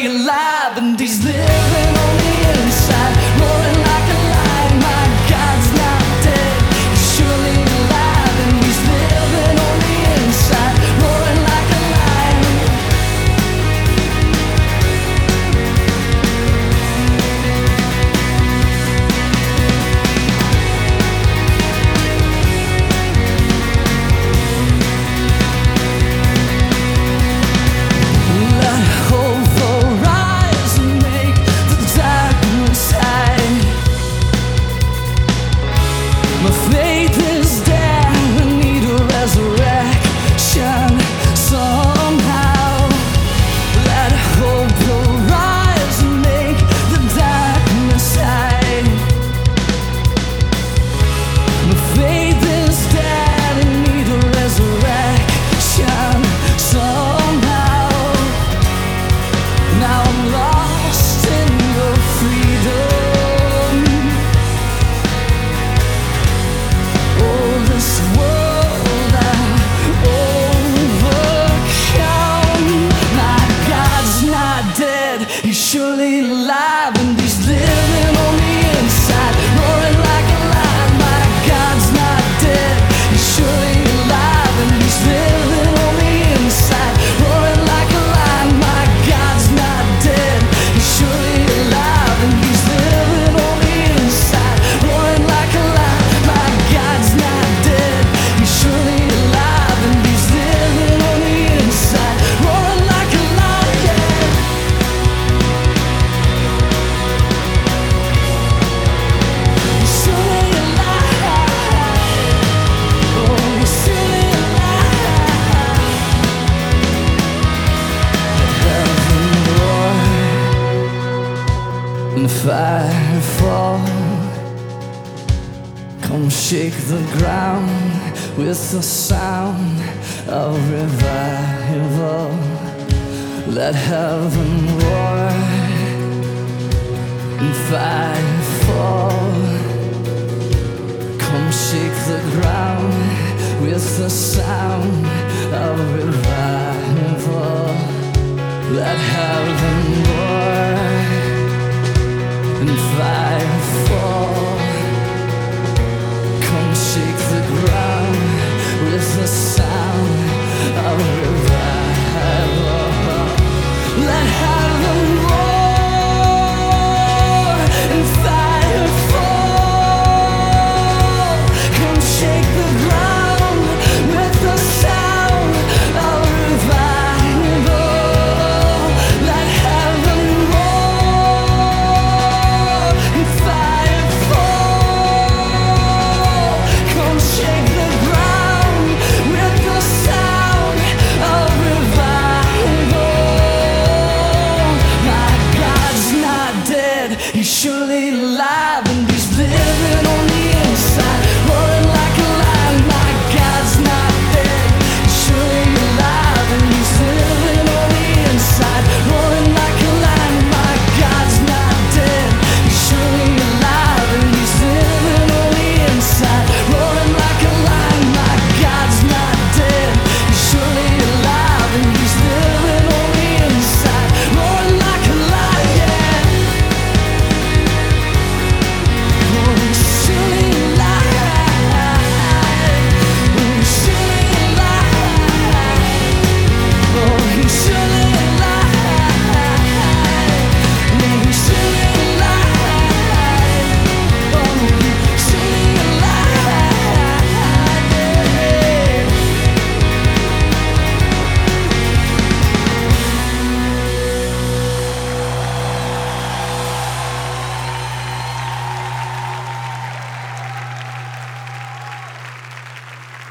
alive, and he's living on the inside, roaring like a lion. My God's not dead, he's surely alive, and he's living on the inside, roaring like a lion. Let hope arise and make the darkness hide. My faith is dead, I need a resurrection somehow. Let hope arise and make the darkness hide. My faith is dead, I need a resurrection somehow. Now I'm lost in your freedom. Oh, this world I overcome. My God's not dead, he's surely alive, and he's living on the inside, roaring like a lion. My God's not dead, he's surely alive, and he's living on the inside, roaring like a lion. My God's not dead, he's surely alive, and he's living on the inside, roaring like a lion. My God's not dead, he's surely alive, and he's living on the inside, roaring like a lion. He's surely alive. Oh, he's surely alive. Heaven roar and fire fall. Come shake the ground with the sound of revival. Let heaven roar and fire fall. Come shake the ground with the sound